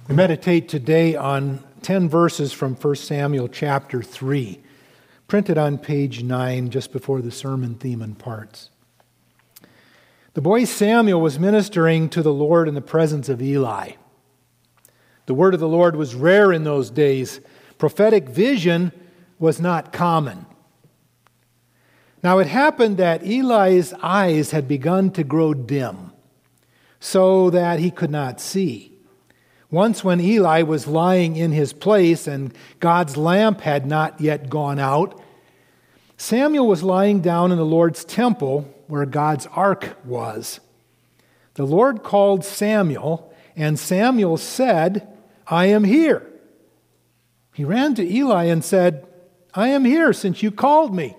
We meditate today on 10 verses from 1 Samuel chapter 3, printed on page 9 just before the sermon theme and parts. The boy Samuel was ministering to the Lord in the presence of Eli. The word of the Lord was rare in those days. Prophetic vision was not common. Now it happened that Eli's eyes had begun to grow dim, so that he could not see. Once when Eli was lying in his place and God's lamp had not yet gone out, Samuel was lying down in the Lord's temple where God's ark was. The Lord called Samuel, and Samuel said, "I am here." He ran to Eli and said, "I am here since you called me."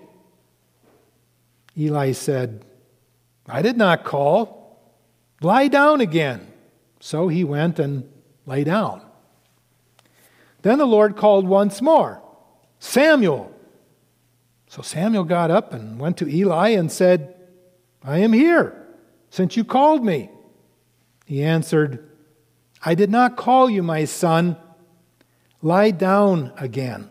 Eli said, "I did not call. Lie down again." So he went and lay down. Then the Lord called once more, "Samuel." So Samuel got up and went to Eli and said, "I am here, since you called me." He answered, "I did not call you, my son. Lie down again."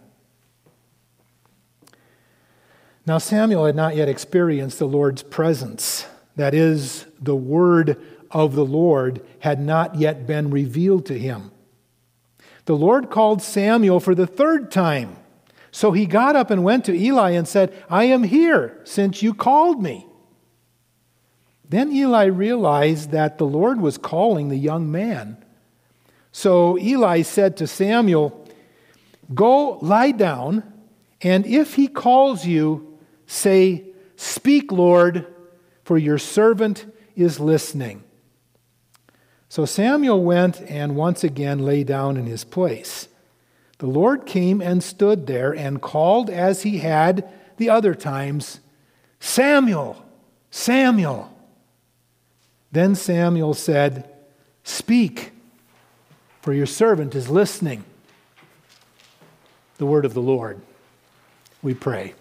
Now Samuel had not yet experienced the Lord's presence. That is, the word of the Lord had not yet been revealed to him. The Lord called Samuel for the third time. So he got up and went to Eli and said, "I am here, since you called me." Then Eli realized that the Lord was calling the young man. So Eli said to Samuel, "Go lie down, and if he calls you, say, 'Speak, Lord, for your servant is listening.'" So Samuel went and once again lay down in his place. The Lord came and stood there and called as he had the other times, "Samuel, Samuel." Then Samuel said, "Speak, for your servant is listening." The word of the Lord. We pray.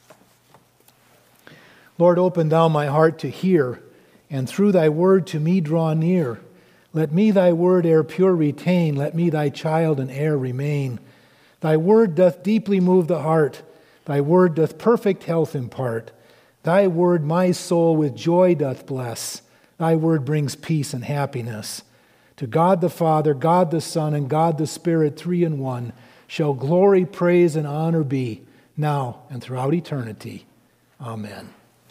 Lord, open thou my heart to hear, and through thy word to me draw near. Let me thy word ere pure retain, let me thy child and heir remain. Thy word doth deeply move the heart, thy word doth perfect health impart. Thy word my soul with joy doth bless, thy word brings peace and happiness. To God the Father, God the Son, and God the Spirit, three in one, shall glory, praise, and honor be, now and throughout eternity. Amen.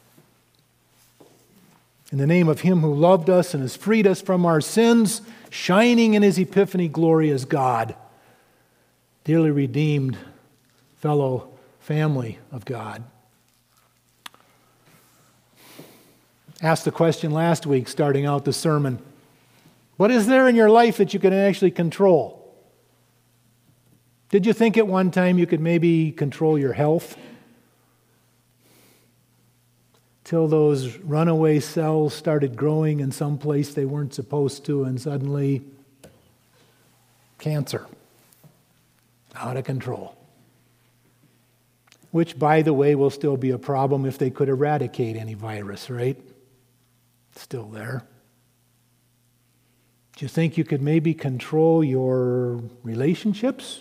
In the name of him who loved us and has freed us from our sins, shining in his epiphany glory as God, dearly redeemed fellow family of God. Asked the question last week, starting out the sermon, what is there in your life that you can actually control? Did you think at one time you could maybe control your health? Till those runaway cells started growing in some place they weren't supposed to, and suddenly, cancer. Out of control. Which, by the way, will still be a problem if they could eradicate any virus, right? It's still there. Do you think you could maybe control your relationships?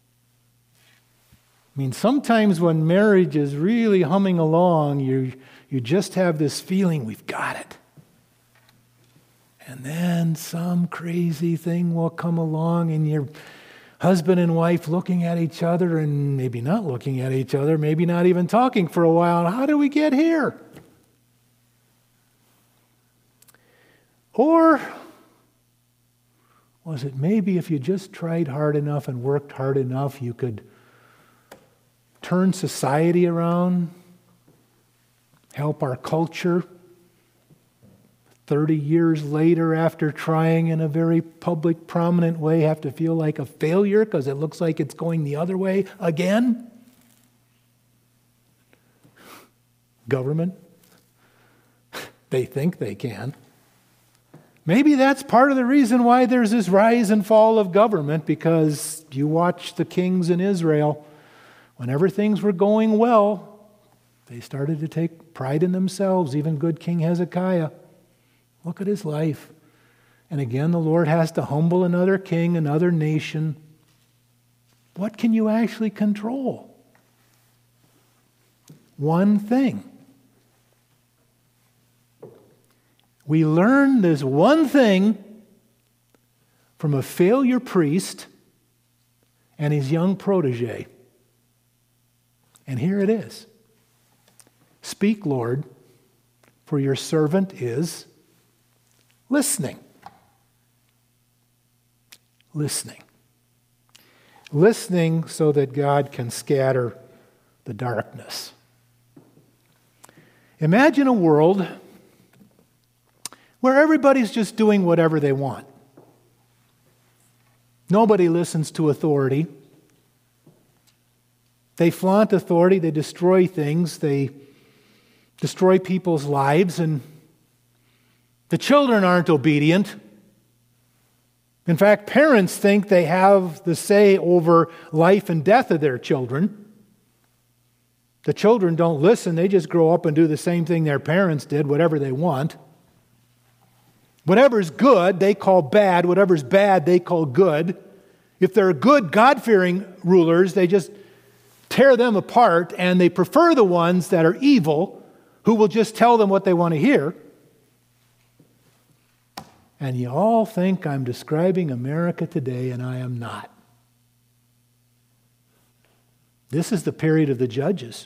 I mean, sometimes when marriage is really humming along, you just have this feeling, we've got it. And then some crazy thing will come along and your husband and wife looking at each other and maybe not looking at each other, maybe not even talking for a while. How did we get here? Or was it maybe if you just tried hard enough and worked hard enough, you could turn society around? Help our culture 30 years later, after trying in a very public, prominent way, have to feel like a failure because it looks like it's going the other way again? Government? They think they can. Maybe that's part of the reason why there's this rise and fall of government, because you watch the kings in Israel. Whenever things were going well, they started to take pride in themselves, even good King Hezekiah. Look at his life. And again, the Lord has to humble another king, another nation. What can you actually control? One thing. We learn this one thing from a failure priest and his young protege. And here it is. Speak, Lord, for your servant is listening. Listening. Listening so that God can scatter the darkness. Imagine a world where everybody's just doing whatever they want. Nobody listens to authority. They flaunt authority, they destroy things, they destroy people's lives, and the children aren't obedient. In fact, parents think they have the say over life and death of their children. The children don't listen, they just grow up and do the same thing their parents did, whatever they want. Whatever's good, they call bad. Whatever's bad, they call good. If they're good, God-fearing rulers, they just tear them apart, and they prefer the ones that are evil, who will just tell them what they want to hear. And you all think I'm describing America today, and I am not. This is the period of the judges.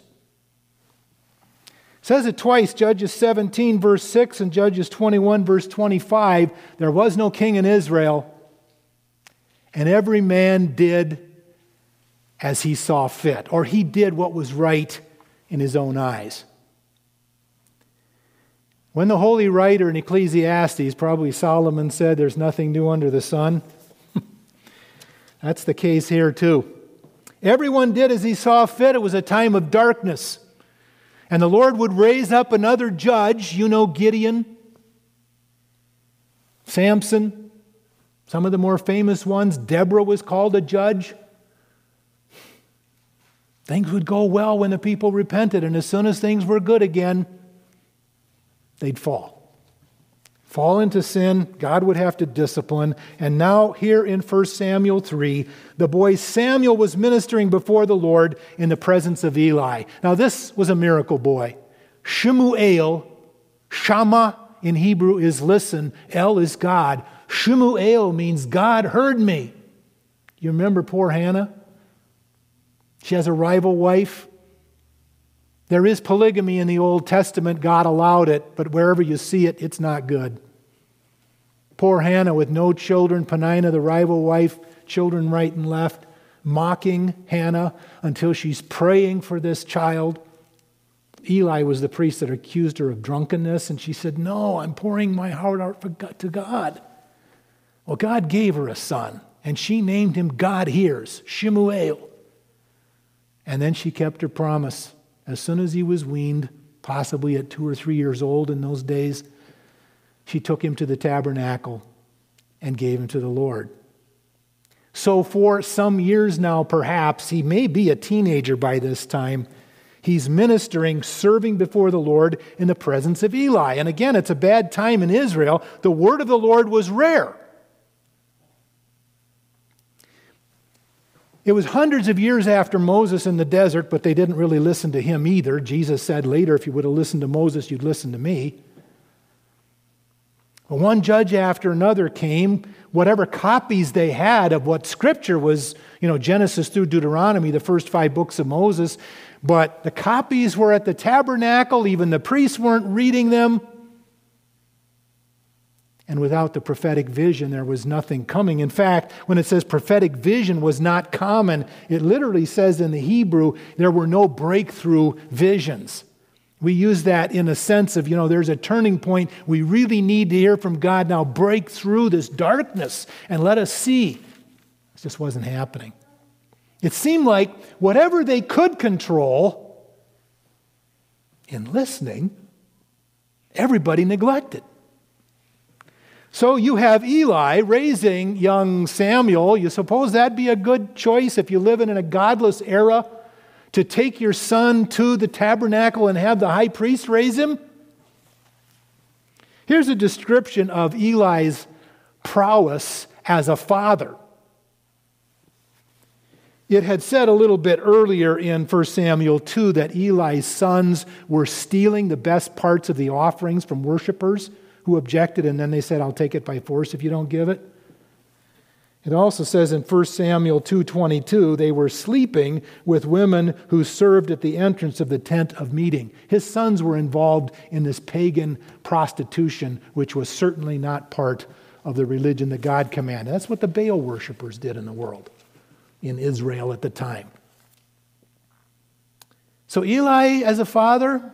It says it twice, Judges 17, verse 6, and Judges 21, verse 25. There was no king in Israel, and every man did as he saw fit, or he did what was right in his own eyes. When the holy writer in Ecclesiastes, probably Solomon, said there's nothing new under the sun, that's the case here too. Everyone did as he saw fit. It was a time of darkness. And the Lord would raise up another judge, you know, Gideon, Samson, some of the more famous ones. Deborah was called a judge. Things would go well when the people repented, and as soon as things were good again, they'd fall into sin. God would have to discipline. And now here in 1 Samuel 3, the boy Samuel was ministering before the Lord in the presence of Eli. Now this was a miracle boy. Shemuel, Shama in Hebrew is listen, El is God. Shemuel means God heard me. You remember poor Hannah? She has a rival wife. There is polygamy in the Old Testament. God allowed it, but wherever you see it, it's not good. Poor Hannah with no children, Peninnah, the rival wife, children right and left, mocking Hannah until she's praying for this child. Eli was the priest that accused her of drunkenness, and she said, no, I'm pouring my heart out to God. Well, God gave her a son, and she named him God Hears, Shemuel. And then she kept her promise. As soon as he was weaned, possibly at 2 or 3 years old in those days, she took him to the tabernacle and gave him to the Lord. So for some years now, perhaps, he may be a teenager by this time, he's ministering, serving before the Lord in the presence of Eli. And again, it's a bad time in Israel. The word of the Lord was rare. It was hundreds of years after Moses in the desert, but they didn't really listen to him either. Jesus said later, if you would have listened to Moses, you'd listen to me. But one judge after another came, whatever copies they had of what Scripture was, Genesis through Deuteronomy, the first 5 books of Moses, but the copies were at the tabernacle, even the priests weren't reading them. And without the prophetic vision, there was nothing coming. In fact, when it says prophetic vision was not common, it literally says in the Hebrew, there were no breakthrough visions. We use that in a sense of, there's a turning point. We really need to hear from God now. Break through this darkness and let us see. It just wasn't happening. It seemed like whatever they could control in listening, everybody neglected. So you have Eli raising young Samuel. You suppose that'd be a good choice if you live in a godless era to take your son to the tabernacle and have the high priest raise him? Here's a description of Eli's prowess as a father. It had said a little bit earlier in 1 Samuel 2 that Eli's sons were stealing the best parts of the offerings from worshipers who objected, and then they said, I'll take it by force if you don't give it. It also says in 1 Samuel 2:22, they were sleeping with women who served at the entrance of the tent of meeting. His sons were involved in this pagan prostitution, which was certainly not part of the religion that God commanded. That's what the Baal worshipers did in the world, in Israel at the time. So Eli, as a father,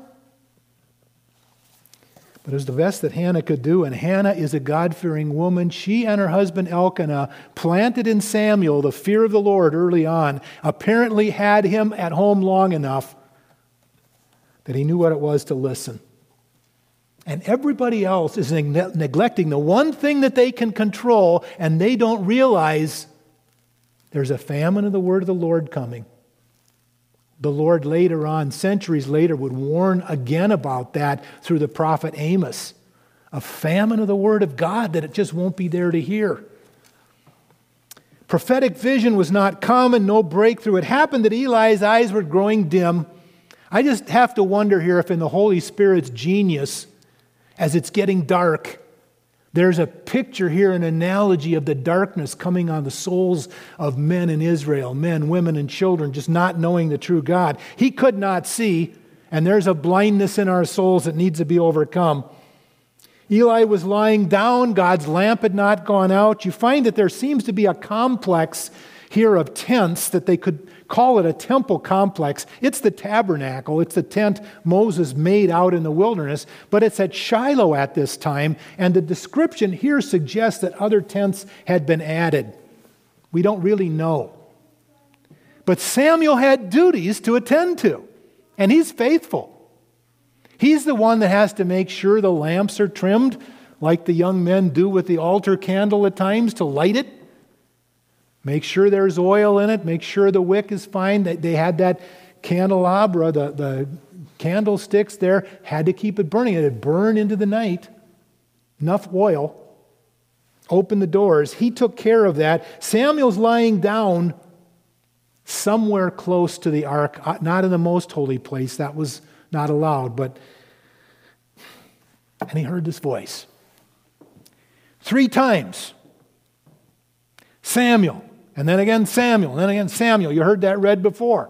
but it was the best that Hannah could do, and Hannah is a God-fearing woman. She and her husband Elkanah planted in Samuel the fear of the Lord early on, apparently had him at home long enough that he knew what it was to listen. And everybody else is neglecting the one thing that they can control, and they don't realize there's a famine of the word of the Lord coming. The Lord later on, centuries later, would warn again about that through the prophet Amos. A famine of the word of God that it just won't be there to hear. Prophetic vision was not common, no breakthrough. It happened that Eli's eyes were growing dim. I just have to wonder here if in the Holy Spirit's genius, as it's getting dark, there's a picture here, an analogy of the darkness coming on the souls of men in Israel, men, women, and children, just not knowing the true God. He could not see, and there's a blindness in our souls that needs to be overcome. Eli was lying down. God's lamp had not gone out. You find that there seems to be a complex here of tents that they could call it a temple complex. It's the tabernacle. It's the tent Moses made out in the wilderness, but it's at Shiloh at this time, and the description here suggests that other tents had been added. We don't really know. But Samuel had duties to attend to, and he's faithful. He's the one that has to make sure the lamps are trimmed, like the young men do with the altar candle at times to light it. Make sure there's oil in it. Make sure the wick is fine. They had that candelabra, the candlesticks there, had to keep it burning. It had burned into the night. Enough oil. Open the doors. He took care of that. Samuel's lying down somewhere close to the ark, not in the most holy place. That was not allowed. And he heard this voice. 3 times. Samuel. And then again Samuel, and then again Samuel. You heard that read before.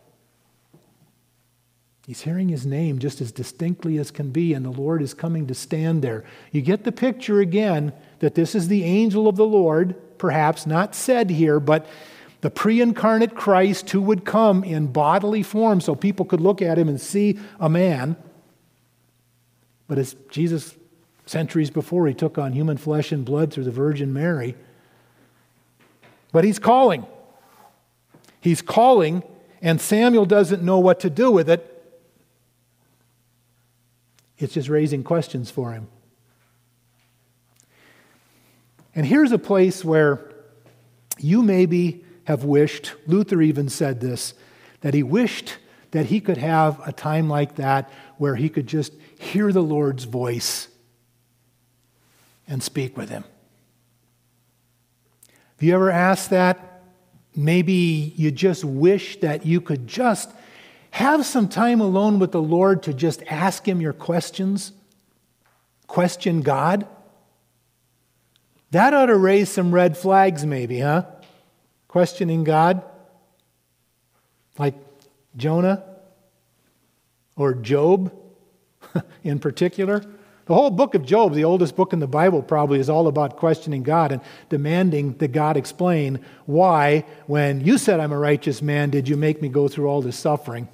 He's hearing his name just as distinctly as can be, and the Lord is coming to stand there. You get the picture again that this is the angel of the Lord, perhaps not said here, but the pre-incarnate Christ who would come in bodily form so people could look at him and see a man. But as Jesus, centuries before, he took on human flesh and blood through the Virgin Mary. But he's calling. He's calling, and Samuel doesn't know what to do with it. It's just raising questions for him. And here's a place where you maybe have wished, Luther even said this, that he wished that he could have a time like that where he could just hear the Lord's voice and speak with him. Have you ever asked that? Maybe you just wish that you could just have some time alone with the Lord to just ask him your questions. Question God. That ought to raise some red flags maybe, huh? Questioning God. Like Jonah or Job in particular. The whole book of Job, the oldest book in the Bible, probably is all about questioning God and demanding that God explain why, when you said I'm a righteous man, did you make me go through all this suffering?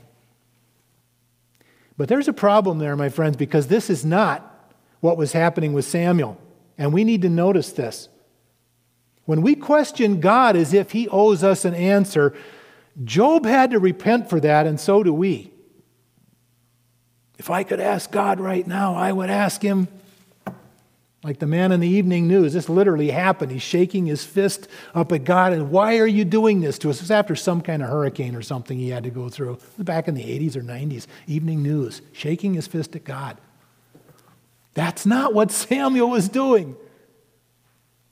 But there's a problem there, my friends, because this is not what was happening with Samuel. And we need to notice this. When we question God as if he owes us an answer, Job had to repent for that, and so do we. If I could ask God right now, I would ask him, like the man in the evening news. This literally happened. He's shaking his fist up at God, and why are you doing this to us? It was after some kind of hurricane or something he had to go through. Back in the 80s or 90s, evening news, shaking his fist at God. That's not what Samuel was doing.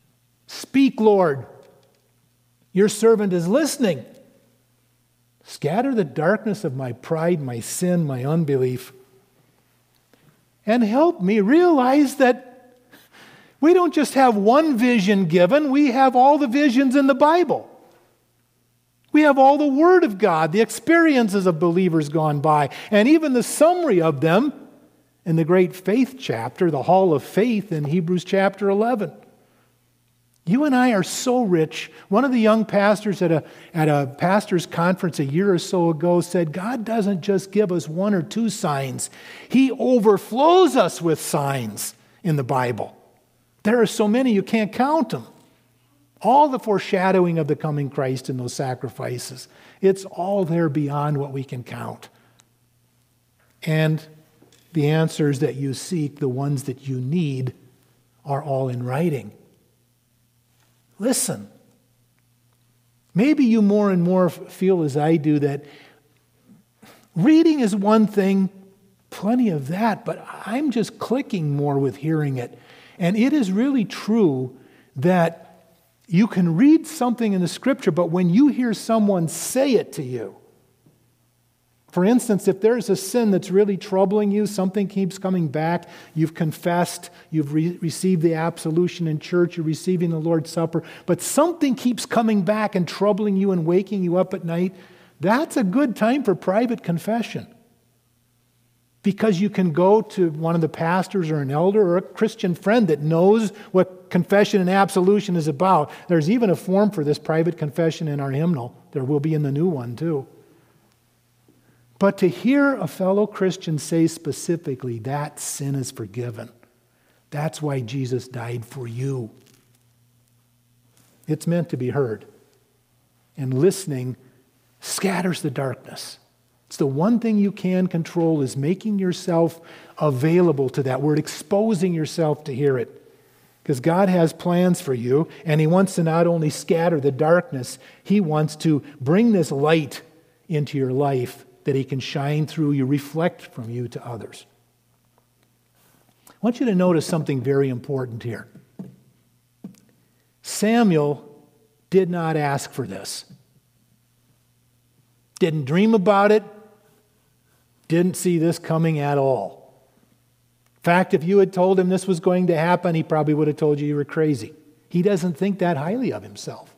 Speak, Lord. Your servant is listening. Scatter the darkness of my pride, my sin, my unbelief. And help me realize that we don't just have one vision given, we have all the visions in the Bible. We have all the Word of God, the experiences of believers gone by, and even the summary of them in the great faith chapter, the Hall of Faith in Hebrews chapter 11. You and I are so rich. One of the young pastors at a pastor's conference a year or so ago said, God doesn't just give us one or two signs. He overflows us with signs in the Bible. There are so many you can't count them. All the foreshadowing of the coming Christ in those sacrifices. It's all there beyond what we can count. And the answers that you seek, the ones that you need, are all in writing. Listen. Maybe you more and more feel as I do that reading is one thing, plenty of that, but I'm just clicking more with hearing it. And it is really true that you can read something in the Scripture, but when you hear someone say it to you, for instance, if there's a sin that's really troubling you, something keeps coming back, you've confessed, you've received the absolution in church, you're receiving the Lord's Supper, but something keeps coming back and troubling you and waking you up at night, that's a good time for private confession. Because you can go to one of the pastors or an elder or a Christian friend that knows what confession and absolution is about. There's even a form for this private confession in our hymnal. There will be in the new one too. But to hear a fellow Christian say specifically, that sin is forgiven. That's why Jesus died for you. It's meant to be heard. And listening scatters the darkness. It's the one thing you can control is making yourself available to that word, exposing yourself to hear it. Because God has plans for you, and He wants to not only scatter the darkness, He wants to bring this light into your life that He can shine through you, reflect from you to others. I want you to notice something very important here. Samuel did not ask for this. Didn't dream about it. Didn't see this coming at all. In fact, if you had told him this was going to happen, he probably would have told you were crazy. He doesn't think that highly of himself.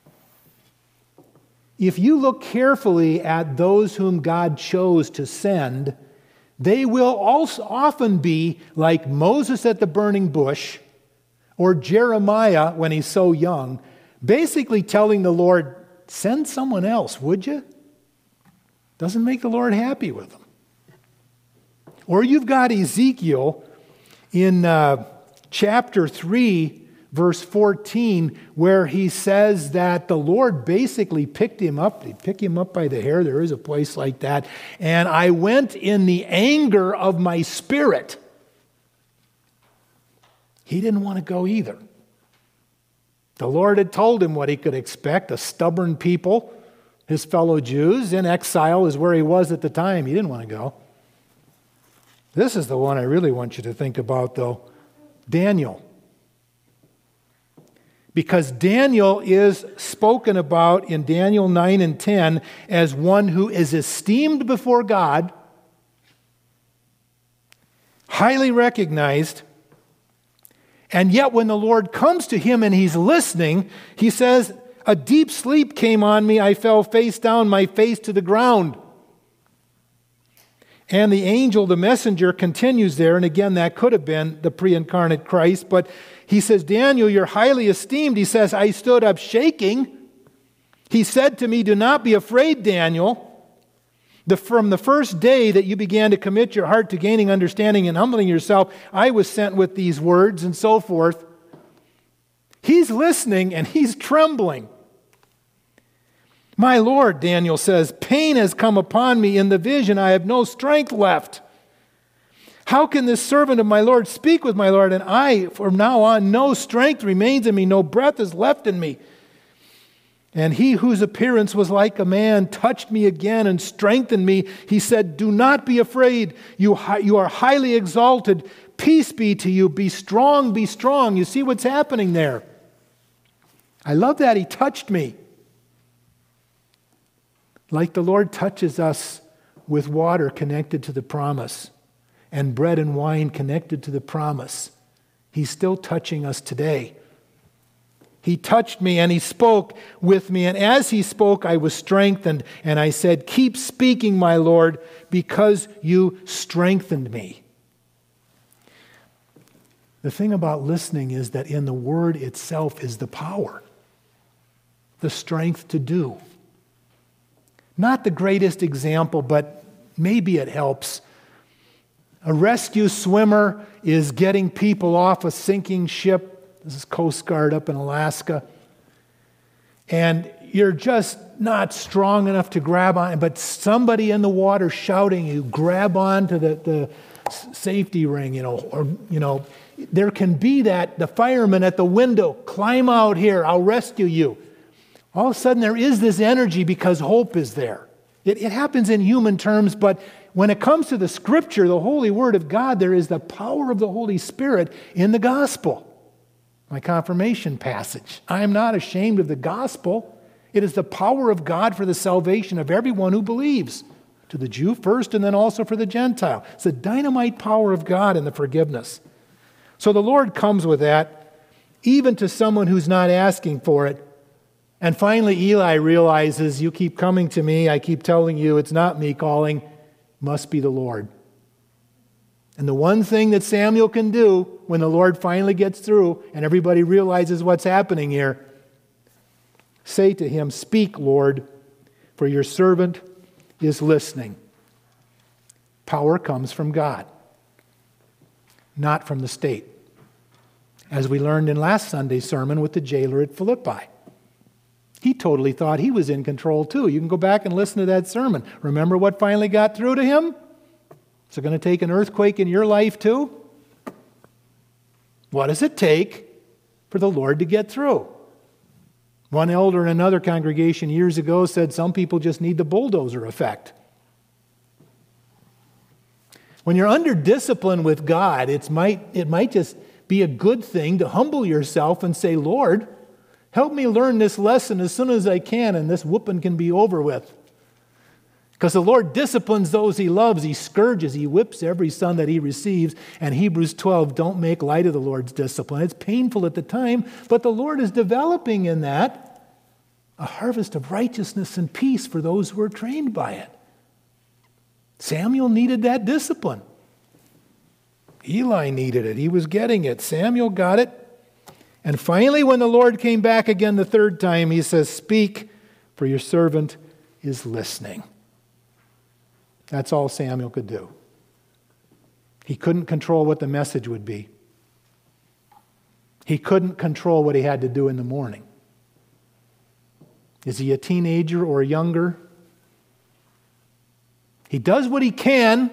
If you look carefully at those whom God chose to send, they will also often be like Moses at the burning bush or Jeremiah when he's so young, basically telling the Lord, send someone else, would you? Doesn't make the Lord happy with them. Or you've got Ezekiel in chapter 3, verse 14, where he says that the Lord basically picked him up. He'd pick him up by the hair. There is a place like that. And I went in the anger of my spirit. He didn't want to go either. The Lord had told him what he could expect, a stubborn people. His fellow Jews in exile is where he was at the time. He didn't want to go. This is the one I really want you to think about, though. Daniel. Because Daniel is spoken about in Daniel 9 and 10 as one who is esteemed before God, highly recognized, and yet when the Lord comes to him and he's listening, he says, a deep sleep came on me. I fell face down, my face to the ground. And the angel, the messenger, continues there. And again, that could have been the pre-incarnate Christ. But he says, Daniel, you're highly esteemed. He says, I stood up shaking. He said to me, do not be afraid, Daniel. From the first day that you began to commit your heart to gaining understanding and humbling yourself, I was sent with these words and so forth. He's listening and he's trembling. My Lord, Daniel says, pain has come upon me in the vision. I have no strength left. How can this servant of my Lord speak with my Lord? And I, from now on, no strength remains in me, no breath is left in me. And he whose appearance was like a man touched me again and strengthened me. He said, do not be afraid. You are highly exalted. Peace be to you. Be strong, be strong. You see what's happening there. I love that he touched me. Like the Lord touches us with water connected to the promise and bread and wine connected to the promise, he's still touching us today. He touched me and he spoke with me, and as he spoke, I was strengthened, and I said, "Keep speaking, my Lord, because you strengthened me." The thing about listening is that in the word itself is the power, the strength to do. Not the greatest example, but maybe it helps. A rescue swimmer is getting people off a sinking ship. This is Coast Guard up in Alaska. And you're just not strong enough to grab on, but somebody in the water shouting, you grab on to the safety ring, there can be that, the fireman at the window, climb out here, I'll rescue you. All of a sudden there is this energy because hope is there. It happens in human terms, but when it comes to the Scripture, the Holy Word of God, there is the power of the Holy Spirit in the gospel. My confirmation passage. I am not ashamed of the gospel. It is the power of God for the salvation of everyone who believes. To the Jew first and then also for the Gentile. It's the dynamite power of God in the forgiveness. So the Lord comes with that, even to someone who's not asking for it. And finally, Eli realizes, you keep coming to me, I keep telling you it's not me calling, must be the Lord. And the one thing that Samuel can do when the Lord finally gets through and everybody realizes what's happening here, say to him, "Speak, Lord, for your servant is listening." Power comes from God, not from the state. As we learned in last Sunday's sermon with the jailer at Philippi. He totally thought he was in control too. You can go back and listen to that sermon. Remember what finally got through to him? Is it going to take an earthquake in your life too? What does it take for the Lord to get through? One elder in another congregation years ago said some people just need the bulldozer effect. When you're under discipline with God, it might just be a good thing to humble yourself and say, "Lord, help me learn this lesson as soon as I can, and this whooping can be over with." Because the Lord disciplines those he loves. He scourges, he whips every son that he receives. And Hebrews 12, don't make light of the Lord's discipline. It's painful at the time, but the Lord is developing in that a harvest of righteousness and peace for those who are trained by it. Samuel needed that discipline. Eli needed it. He was getting it. Samuel got it. And finally, when the Lord came back again the third time, he says, "Speak, for your servant is listening." That's all Samuel could do. He couldn't control what the message would be. He couldn't control what he had to do in the morning. Is he a teenager or younger? He does what he can,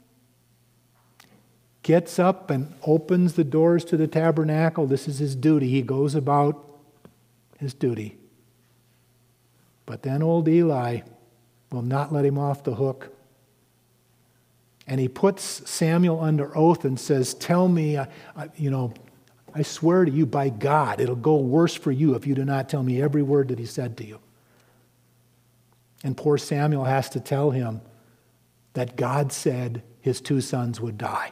gets up and opens the doors to the tabernacle. This is his duty. He goes about his duty. But then old Eli will not let him off the hook. And he puts Samuel under oath and says, "Tell me, I swear to you by God, it'll go worse for you if you do not tell me every word that he said to you." And poor Samuel has to tell him that God said his two sons would die.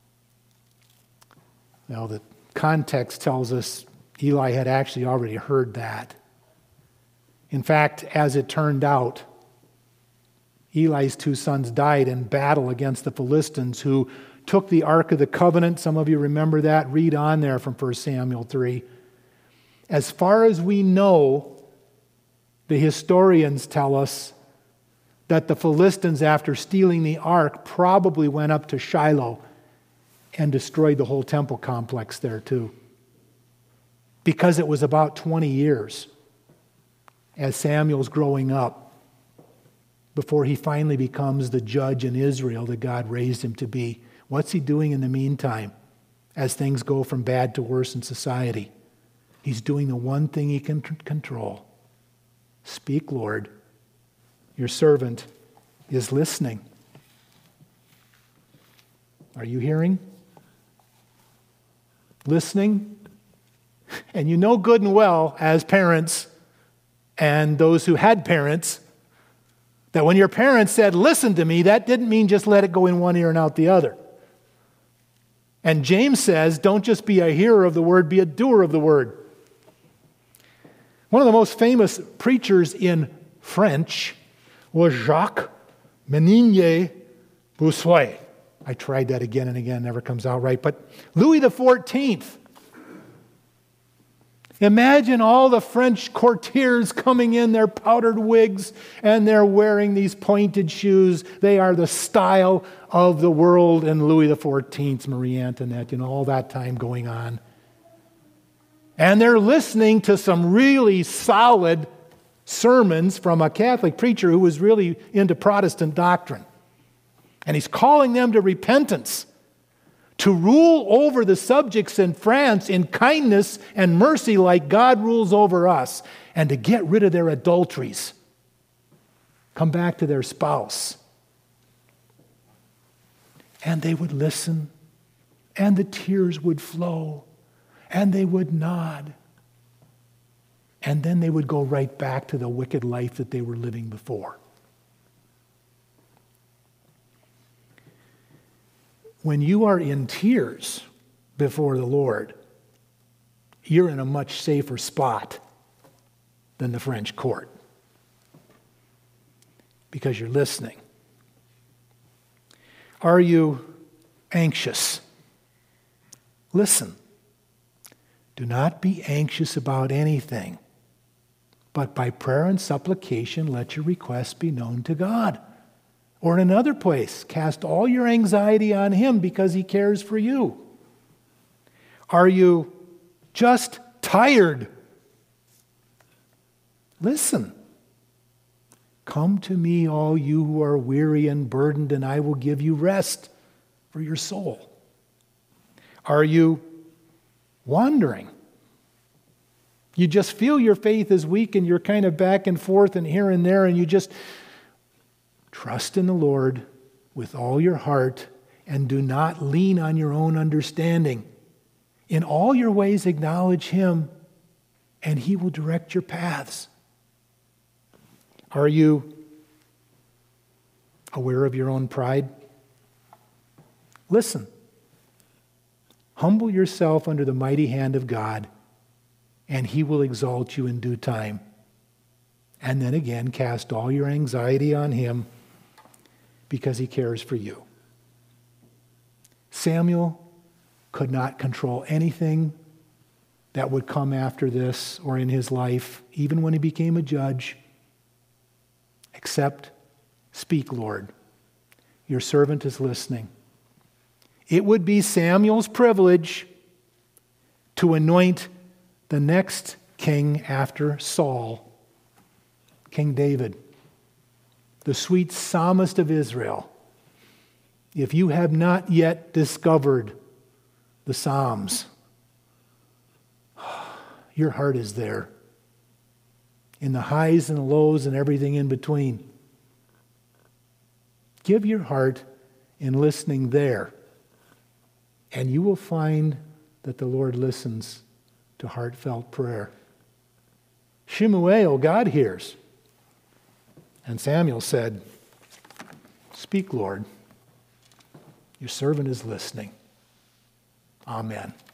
Now, the context tells us Eli had actually already heard that. In fact, as it turned out, Eli's two sons died in battle against the Philistines, who took the Ark of the Covenant. Some of you remember that. Read on there from 1 Samuel 3. As far as we know, the historians tell us that the Philistines, after stealing the Ark, probably went up to Shiloh and destroyed the whole temple complex there too. Because it was about 20 years as Samuel's growing up before he finally becomes the judge in Israel that God raised him to be. What's he doing in the meantime as things go from bad to worse in society? He's doing the one thing he can control. Speak, Lord. Your servant is listening. Are you hearing? Listening? And you know good and well, as parents and those who had parents, that when your parents said, listen to me, that didn't mean just let it go in one ear and out the other. And James says, don't just be a hearer of the word, be a doer of the word. One of the most famous preachers in French was Jacques Ménigne Bossuet. I tried that again and again, never comes out right. But Louis XIV. Imagine all the French courtiers coming in their powdered wigs and they're wearing these pointed shoes. They are the style of the world, and Louis XIV's Marie Antoinette, all that time going on. And they're listening to some really solid sermons from a Catholic preacher who was really into Protestant doctrine. And he's calling them to repentance, to rule over the subjects in France in kindness and mercy like God rules over us, and to get rid of their adulteries. Come back to their spouse. And they would listen, and the tears would flow, and they would nod. And then they would go right back to the wicked life that they were living before. When you are in tears before the Lord, you're in a much safer spot than the French court, because you're listening. Are you anxious? Listen. Do not be anxious about anything, but by prayer and supplication let your requests be known to God. Or in another place, cast all your anxiety on Him because He cares for you. Are you just tired? Listen. Come to me, all you who are weary and burdened, and I will give you rest for your soul. Are you wandering? You just feel your faith is weak and you're kind of back and forth and here and there, and you just trust in the Lord with all your heart and do not lean on your own understanding. In all your ways acknowledge Him, and He will direct your paths. Are you aware of your own pride? Listen. Humble yourself under the mighty hand of God, and He will exalt you in due time. And then again, cast all your anxiety on Him because He cares for you. Samuel could not control anything that would come after this or in his life, even when he became a judge, except, speak, Lord. Your servant is listening. It would be Samuel's privilege to anoint the next king after Saul, King David, the sweet psalmist of Israel. If you have not yet discovered the Psalms, your heart is there, in the highs and the lows and everything in between. Give your heart in listening there, and you will find that the Lord listens to heartfelt prayer. Shemuel, God hears. And Samuel said, speak, Lord. Your servant is listening. Amen.